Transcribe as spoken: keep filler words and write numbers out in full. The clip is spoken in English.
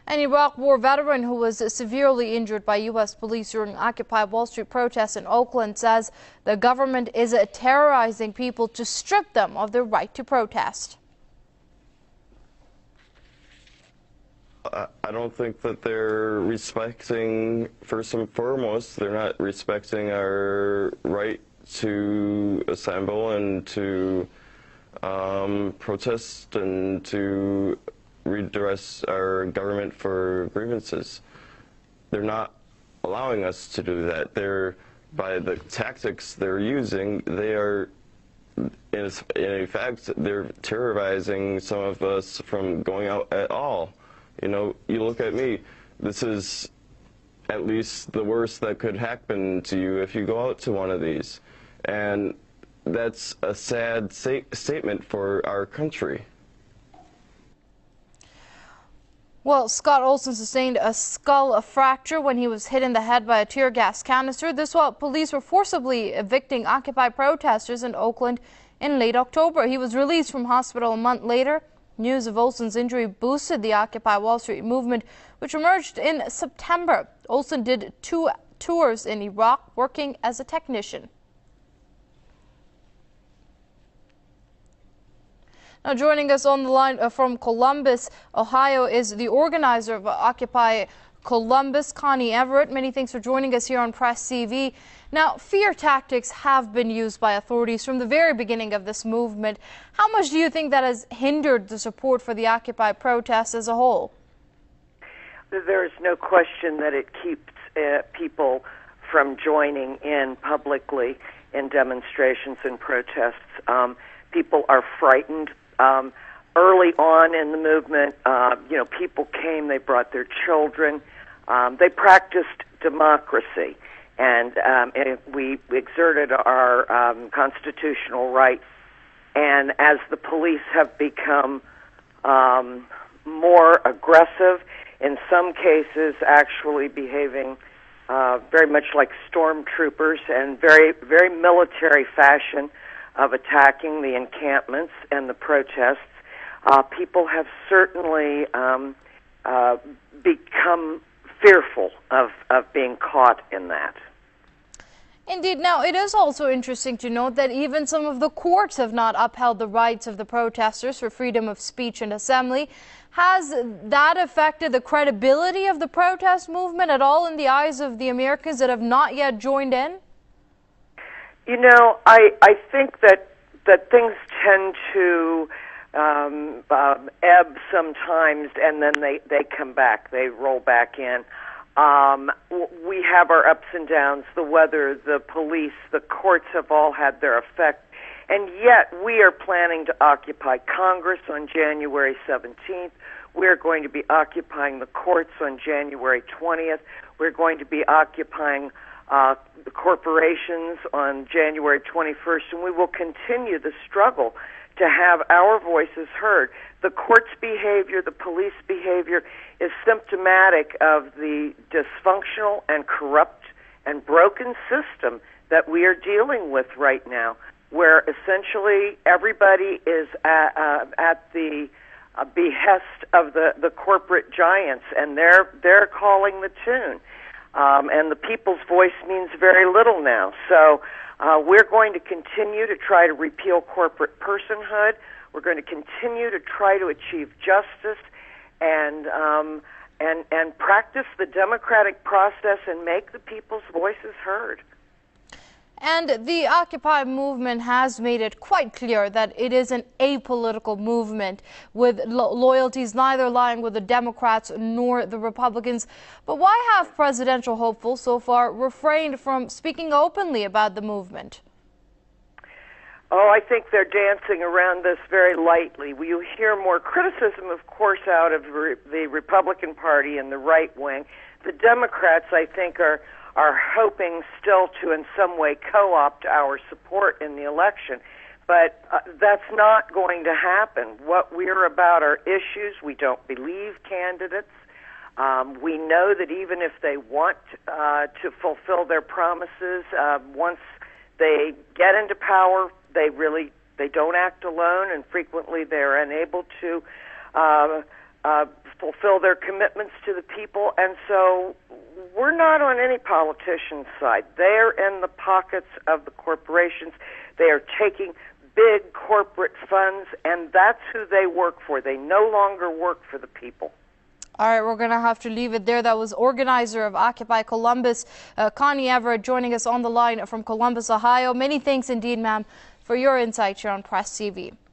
An Iraq War veteran who was severely injured by U S police during Occupy Wall Street protests in Oakland says the government is terrorizing people to strip them of their right to protest. I don't think that they're respecting, first and foremost, they're not respecting our right to assemble and to um, protest and to redress our government for grievances. They're not allowing us to do that. They're, by the tactics they're using, they are, in a fact, they're terrorizing some of us from going out at all. You know, you look at me, this is at least the worst that could happen to you if you go out to one of these. And that's a sad sta- statement for our country. Well, Scott Olson sustained a skull fracture when he was hit in the head by a tear gas canister. This while police were forcibly evicting Occupy protesters in Oakland in late October. He was released from hospital a month later. News of Olson's injury boosted the Occupy Wall Street movement, which emerged in September. Olson did two tours in Iraq, working as a technician. Now, joining us on the line from Columbus, Ohio, is the organizer of Occupy Columbus, Connie Everett. Many thanks for joining us here on Press T V. Now, fear tactics have been used by authorities from the very beginning of this movement. How much do you think that has hindered the support for the Occupy protests as a whole? There is no question that it keeps uh, people from joining in publicly in demonstrations and protests. Um, people are frightened. Um, early on in the movement, uh, you know, people came, they brought their children, um, they practiced democracy, and um, we exerted our um, constitutional rights. And as the police have become um, more aggressive, in some cases actually behaving uh, very much like stormtroopers and very, very military fashion of attacking the encampments and the protests, uh, people have certainly um, uh, become fearful of, of being caught in that. Indeed. Now, it is also interesting to note that even some of the courts have not upheld the rights of the protesters for freedom of speech and assembly. Has that affected the credibility of the protest movement at all in the eyes of the Americans that have not yet joined in? You know, I, I think that that things tend to um, uh, ebb sometimes, and then they, they come back. They roll back in. Um, we have our ups and downs. The weather, the police, the courts have all had their effect. And yet we are planning to occupy Congress on January seventeenth. We're going to be occupying the courts on January twentieth. We're going to be occupying Uh, the corporations on January twenty-first, and we will continue the struggle to have our voices heard. The court's behavior, the police behavior is symptomatic of the dysfunctional and corrupt and broken system that we are dealing with right now, where essentially everybody is at, uh, at the uh, behest of the, the corporate giants, and they're, they're calling the tune. Um, and the people's voice means very little now. So uh, we're going to continue to try to repeal corporate personhood. We're going to continue to try to achieve justice and um, and and practice the democratic process and make the people's voices heard. And the Occupy movement has made it quite clear that it is an apolitical movement, with lo loyalties neither lying with the Democrats nor the Republicans. But why have presidential hopefuls so far refrained from speaking openly about the movement? Oh, I think they're dancing around this very lightly. You hear more criticism, of course, out of re the Republican Party and the right wing. The Democrats, I think, are are hoping still to in some way co-opt our support in the election. But uh, that's not going to happen. What we're about are issues. We don't believe candidates. Um, we know that even if they want uh, to fulfill their promises, uh, once they get into power, they really they don't act alone, and frequently they're unable to uh, uh, fulfill their commitments to the people. And so we're not on any politician's side. They're in the pockets of the corporations. They are taking big corporate funds, and that's who they work for. They no longer work for the people. All right, we're going to have to leave it there. That was organizer of Occupy Columbus, uh, Connie Everett, joining us on the line from Columbus, Ohio. Many thanks indeed, ma'am, for your insight here on Press T V.